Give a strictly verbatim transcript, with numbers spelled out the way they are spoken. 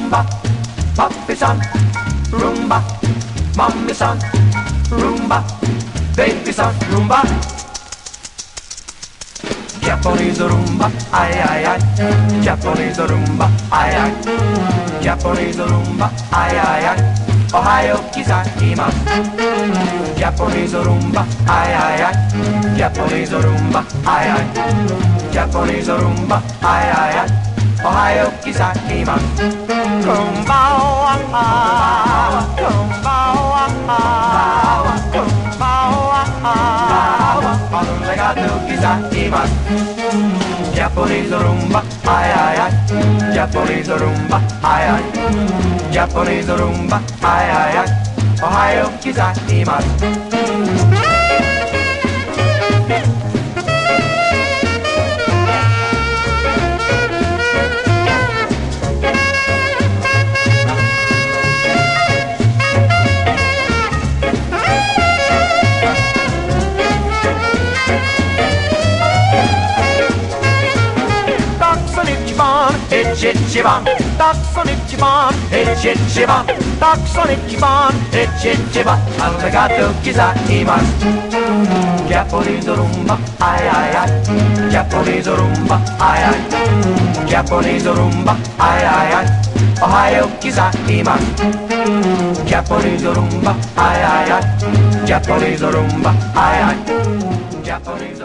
rumba, papi san, rumba, mommy san, rumba, baby san, rumba. Japanese rumba, ay ay ay. Japanese rumba, ay ay. Japanese rumba, ay ay ay. Ohio gozaimasu. Japanese rumba, ay ay ay. Japanese rumba, ay ay. Japanese rumba, ay ay ay. Ohio gozaimasu. Konbanwa, konbanwa, konbanwa. Arigatou gozaimasu. Japanese rumba, ay ay ay. Japanese rumba, ay ay. Japanese rumba, ay ay ay. Ohio gozaimasu. Ichichiban, Takson Ichiban, Ichichiban, Takson Ichiban, Ichichiban, Arigatou gozaimasu. Japanese rumba, ay ay ay. Japanese rumba, ay ay. Japanese rumba, ay ay ay. Ohio gozaimasu. Japanese rumba, ay ay ay. Japanese rumba, ay ay. Japanese